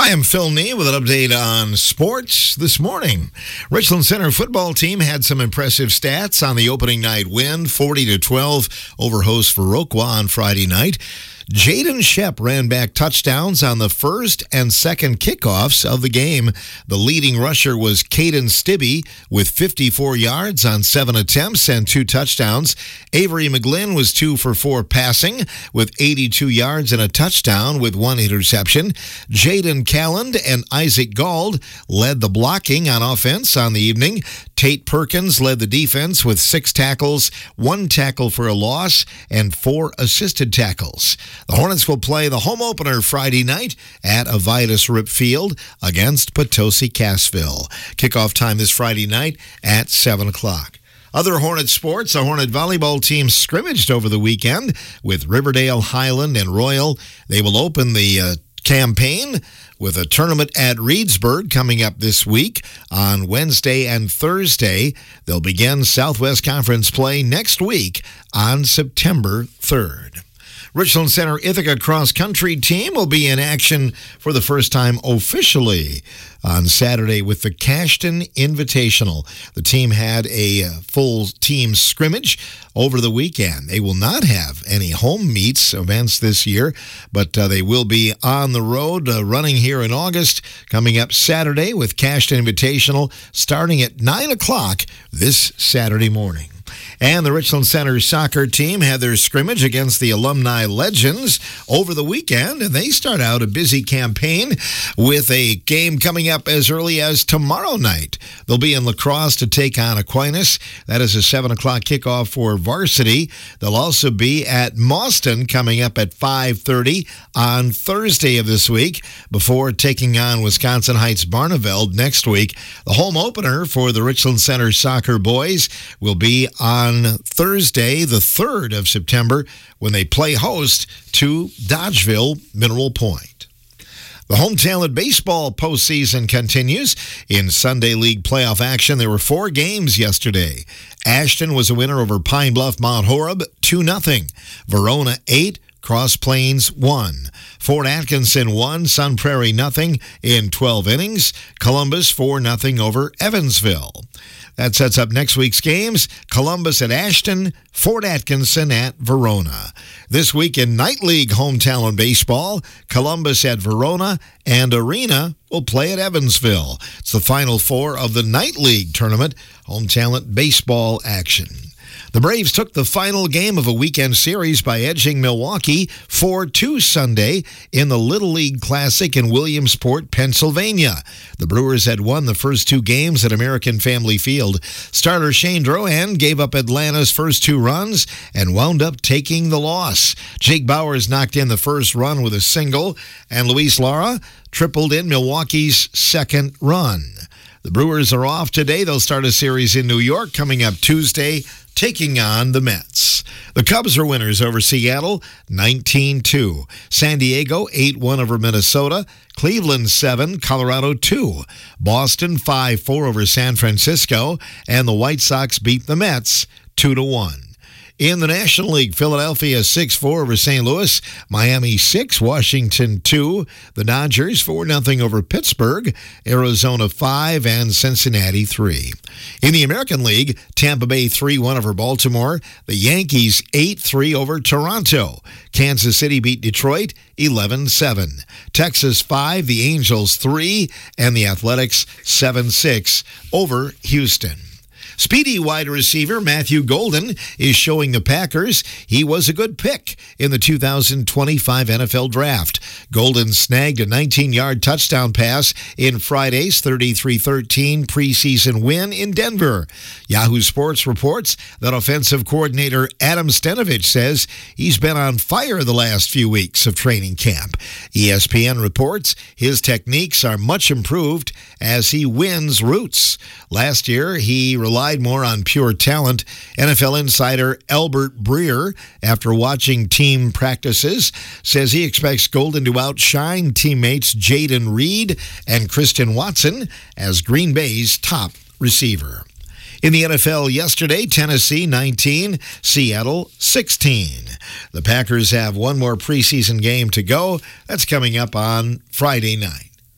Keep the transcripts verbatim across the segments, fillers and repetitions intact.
I am Phil Nee with an update on sports this morning. Richland Center football team had some impressive stats on the opening night win, forty to twelve over host Viroqua on Friday night. Jaden Shep ran back touchdowns on the first and second kickoffs of the game. The leading rusher was Caden Stibbe with fifty-four yards on seven attempts and two touchdowns. Avery McGlynn was two for four passing with eighty-two yards and a touchdown with one interception. Jaden Calland and Isaac Gauld led the blocking on offense on the evening. Tate Perkins led the defense with six tackles, one tackle for a loss, and four assisted tackles. The Hornets will play the home opener Friday night at Avitus Rip Field against Potosi Cassville. Kickoff time this Friday night at seven o'clock. Other Hornet sports, the Hornet volleyball team scrimmaged over the weekend with Riverdale, Highland, and Royal. They will open the uh, campaign with a tournament at Reedsburg coming up this week on Wednesday and Thursday. They'll begin Southwest Conference play next week on September third. Richland Center Ithaca Cross Country team will be in action for the first time officially on Saturday with the Cashton Invitational. The team had a full team scrimmage over the weekend. They will not have any home meets events this year, but uh, they will be on the road uh, running here in August, coming up Saturday with Cashton Invitational starting at nine o'clock this Saturday morning. And the Richland Center soccer team had their scrimmage against the Alumni Legends over the weekend, and they start out a busy campaign with a game coming up as early as tomorrow night. They'll be in La Crosse to take on Aquinas. That is a seven o'clock kickoff for varsity. They'll also be at Mauston coming up at five thirty on Thursday of this week before taking on Wisconsin Heights Barneveld next week. The home opener for the Richland Center soccer boys will be on Thursday, the third of September, when they play host to Dodgeville Mineral Point. The Home Talent Baseball postseason continues. In Sunday League playoff action, there were four games yesterday. Ashton was a winner over Pine Bluff Mount Horeb, two nothing. Verona, eight. Cross Plains, one. Fort Atkinson, one. Sun Prairie, nothing in twelve innings. Columbus, four nothing over Evansville. That sets up next week's games. Columbus at Ashton, Fort Atkinson at Verona. This week in Night League Home Talent Baseball, Columbus at Verona and Arena will play at Evansville. It's the final four of the Night League Tournament Home Talent Baseball action. The Braves took the final game of a weekend series by edging Milwaukee four two Sunday in the Little League Classic in Williamsport, Pennsylvania. The Brewers had won the first two games at American Family Field. Starter Shane Drohan gave up Atlanta's first two runs and wound up taking the loss. Jake Bowers knocked in the first run with a single, and Luis Lara tripled in Milwaukee's second run. The Brewers are off today. They'll start a series in New York coming up Tuesday, taking on the Mets. The Cubs are winners over Seattle, nineteen two. San Diego, eight one over Minnesota. Cleveland, seven. Colorado, two. Boston, five four over San Francisco. And the White Sox beat the Mets, two to one. In the National League, Philadelphia six four over Saint Louis, Miami six, Washington two, the Dodgers four nothing over Pittsburgh, Arizona five, and Cincinnati three. In the American League, Tampa Bay three one over Baltimore, the Yankees eight three over Toronto, Kansas City beat Detroit eleven seven, Texas five, the Angels three, and the Athletics seven six over Houston. Speedy wide receiver Matthew Golden is showing the Packers he was a good pick in the two thousand twenty-five N F L Draft. Golden snagged a nineteen-yard touchdown pass in Friday's thirty-three thirteen preseason win in Denver. Yahoo Sports reports that offensive coordinator Adam Stenovich says he's been on fire the last few weeks of training camp. E S P N reports his techniques are much improved as he wins routes. Last year, he relied more on pure talent. N F L insider Albert Breer, after watching team practices, says he expects Golden to outshine teammates Jaden Reed and Christian Watson as Green Bay's top receiver. In the N F L yesterday, Tennessee nineteen, Seattle sixteen. The Packers have one more preseason game to go. That's coming up on Friday night.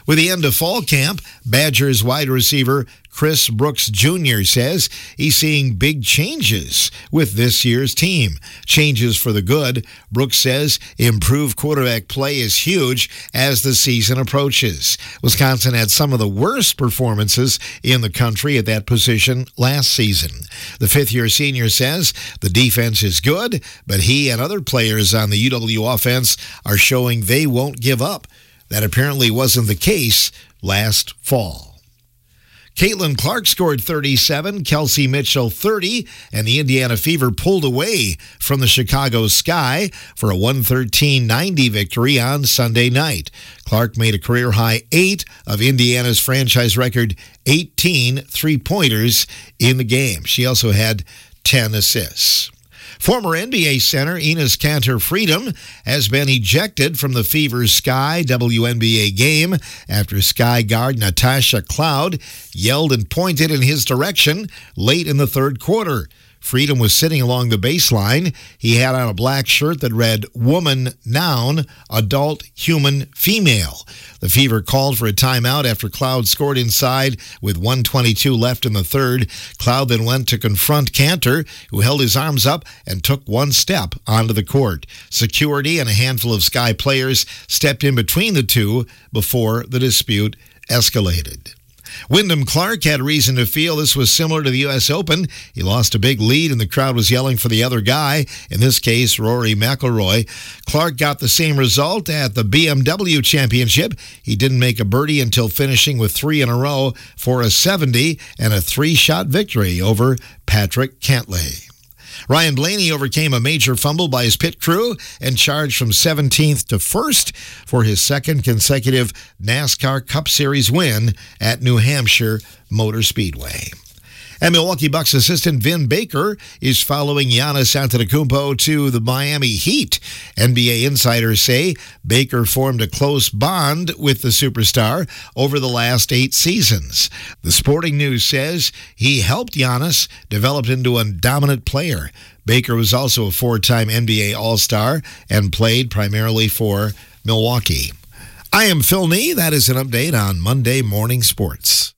With the end of fall camp, Badgers wide receiver Chris Brooks Junior says he's seeing big changes with this year's team. Changes for the good. Brooks says improved quarterback play is huge as the season approaches. Wisconsin had some of the worst performances in the country at that position last season. The fifth-year senior says the defense is good, but he and other players on the U W offense are showing they won't give up. That apparently wasn't the case last fall. Caitlin Clark scored thirty-seven, Kelsey Mitchell thirty, and the Indiana Fever pulled away from the Chicago Sky for a one thirteen ninety victory on Sunday night. Clark made a career-high eight of Indiana's franchise record eighteen three-pointers in the game. She also had ten assists. Former N B A center Enes Kanter Freedom has been ejected from the Fever's Sky W N B A game after Sky guard Natasha Cloud yelled and pointed in his direction late in the third quarter. Freedom was sitting along the baseline. He had on a black shirt that read woman, noun, adult, human, female. The Fever called for a timeout after Cloud scored inside with one twenty-two left in the third. Cloud then went to confront Kanter, who held his arms up and took one step onto the court. Security and a handful of Sky players stepped in between the two before the dispute escalated. Wyndham Clark had reason to feel this was similar to the U S Open. He lost a big lead and the crowd was yelling for the other guy, in this case Rory McIlroy. Clark got the same result at the B M W Championship. He didn't make a birdie until finishing with three in a row for a seventy and a three-shot victory over Patrick Cantlay. Ryan Blaney overcame a major fumble by his pit crew and charged from seventeenth to first for his second consecutive NASCAR Cup Series win at New Hampshire Motor Speedway. And Milwaukee Bucks assistant Vin Baker is following Giannis Antetokounmpo to the Miami Heat. N B A insiders say Baker formed a close bond with the superstar over the last eight seasons. The Sporting News says he helped Giannis develop into a dominant player. Baker was also a four-time N B A All-Star and played primarily for Milwaukee. I am Phil Nee. That is an update on Monday Morning Sports.